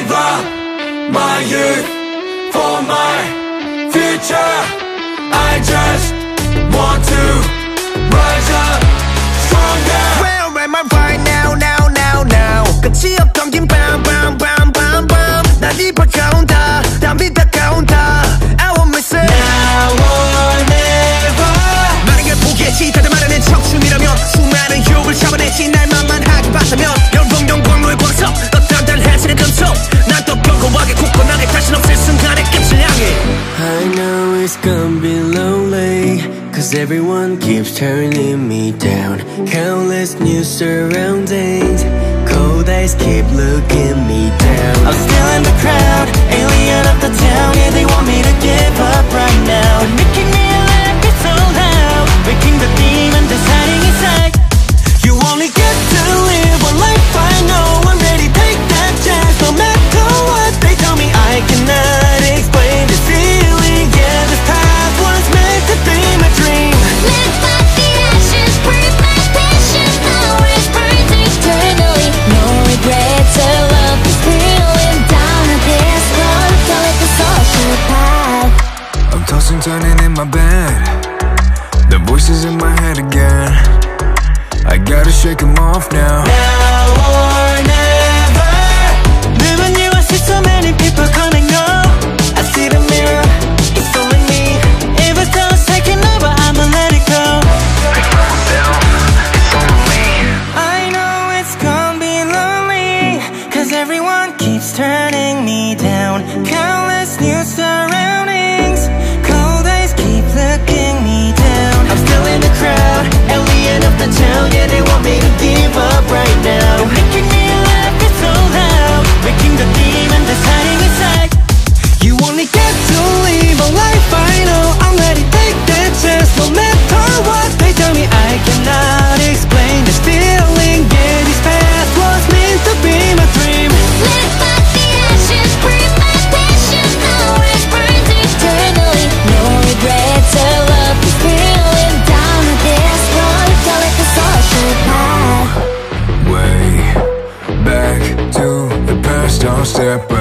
give up my youth for my future. I just want to rise up stronger. Where am I right now, now, now, now? 끝이 없던 긴 밤, 밤, 밤, 밤, 밤. 날이 밝아온다, 담이 다가온다. I won't miss it. Now or never. 많은 걸 포기했지, 다들 말하는 청춘이라면. 수많은 욕을 잡아냈지, 날만만 하기 봤다면. 열봉용 광로의 광석, 더 단단해지는 금속. 난 또 견고하게 굳건하게 자신 없을 순간의 끝을 향해. I know it's gonna be lonely, cause everyone keeps turning me down. Countless new surroundings, cold eyes keep looking me down. I'm still in the crowd, alien of the town. Yeah, they want me to give up right now, but making me laugh is so loud, waking the demon that's hiding inside. You only get to live one life, I know. I'm ready, take that chance. No matter what they tell me, I cannot explain this feeling. Yeah, this path was meant to be my dream. Live like the ashes, breathe my passion. Always burns eternally. No regrets, I love this feeling. Down at this road, don't let the soul slip out. I'm tossing, turning in my bed. The voices in my head again. I gotta shake them off now. Now or never. Never knew I see so many people coming up. I see the mirror, it's only me. If it's not taking over, I'ma let it go. I know it's gonna be lonely, cause everyone keeps turning me down. Countless new surroundings, cold eyes keep looking me down. I'm still in the crowd, alien of the town. Yeah, they want me to give up right now. You're making me laugh, it's so loud, waking the demon that's hiding inside. You only get to live a life, I know. I'm ready, take that chance. No matter what they tell me, I cannot explain this feeling. Yeah, this path was meant to be my dream. Live like the ashes, breathe my passion. Always burns eternally. No regrets, I love this feeling. Down at this road, don't let the soul slip out. Way back to the past, I'll step back.